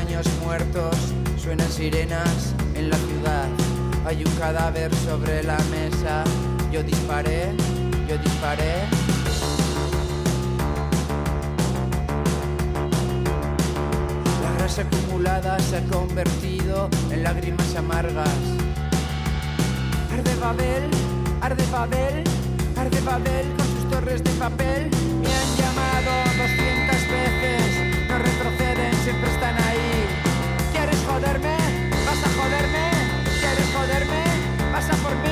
años muertos, suenan sirenas en la ciudad. Hay un cadáver sobre la mesa. Yo disparé. La grasa acumulada se ha convertido en lágrimas amargas. Arde Babel, arde Babel, arde Babel con sus torres de papel. Me han llamado 200 veces, no retroceden, siempre están ahí. ¿Quieres joderme? ¿Vas a joderme? ¿Quieres joderme? ¿Vas a por mí?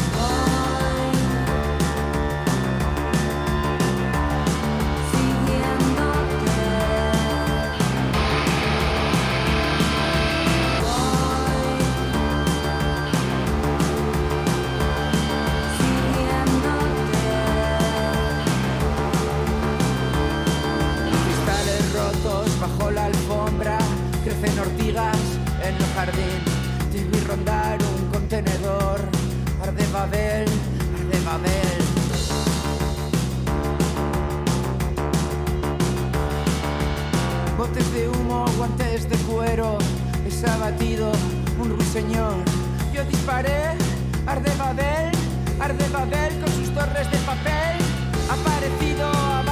Bajo la alfombra crecen ortigas en el jardín. Te vi rondar un contenedor. Arde Babel, arde Babel. Botes de humo, guantes de cuero. Es abatido un ruiseñor. Yo disparé. Arde Babel con sus torres de papel. Ha parecido